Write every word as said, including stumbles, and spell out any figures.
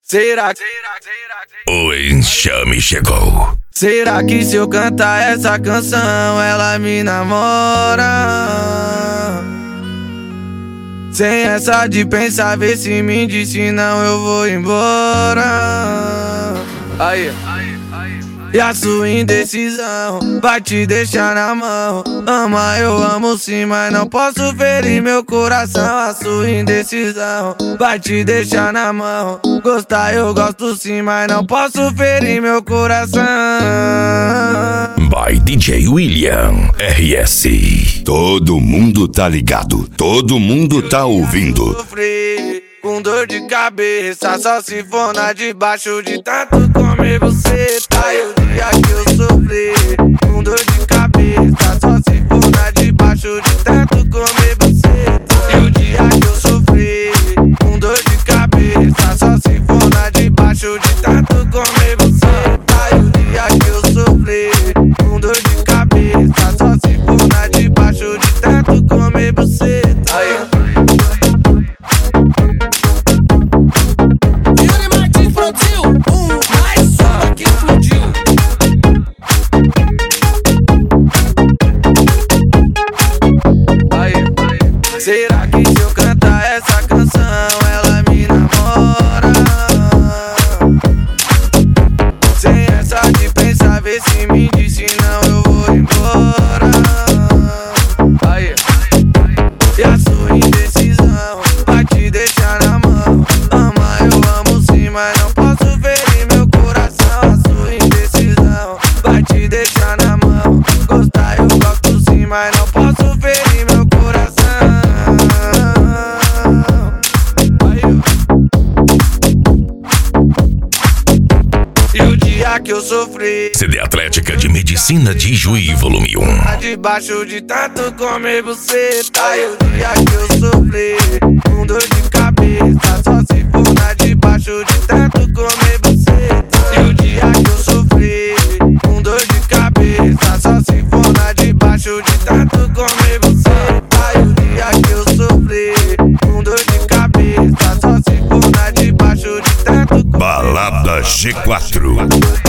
Será que o enxame chegou? Será que se eu cantar essa canção ela me namora? Sem essa de pensar, vê se me diz, se não eu vou embora. Aí, e a sua indecisão vai te deixar na mão. Ama, eu amo sim, mas não posso ferir meu coração. A sua indecisão vai te deixar na mão. Gostar eu gosto sim, mas não posso ferir meu coração. By D J William R S. Todo mundo tá ligado, todo mundo tá ouvindo. Sofri com dor de cabeça, só se for na debaixo de tanto comer você tá. E o dia que eu sofri com dor de cabeça, só se for na debaixo de tanto comer você tá. E o dia que eu sofri com dor de cabeça, só se for na debaixo de tanto comer você tá. E o dia que eu sofri com dor de cabeça, só se for na debaixo de tanto comer você tá. Será que se eu cantar essa canção ela me namora? Sem essa de pensar, vê se me diz, se não eu vou embora. Aí. E a sua indecisão vai te deixar na mão. Ama, eu amo sim, mas não posso ferir meu coração. A sua indecisão vai te deixar na mão. Gostar eu gosto sim, mas não posso ferir meu coração. E o dia que eu sofri, C D Atlética de Medicina de Ijuí, volume um. debaixo de tanto comer você tá. E o dia que eu sofri com dor de cabeça, só se for na debaixo de tanto comer você tá. E o dia que eu sofri com dor de cabeça, só se for na debaixo de tanto comer você tá. E o dia que eu sofri com dor de cabeça, só se for na debaixo de tanto comer. Balada G quatro.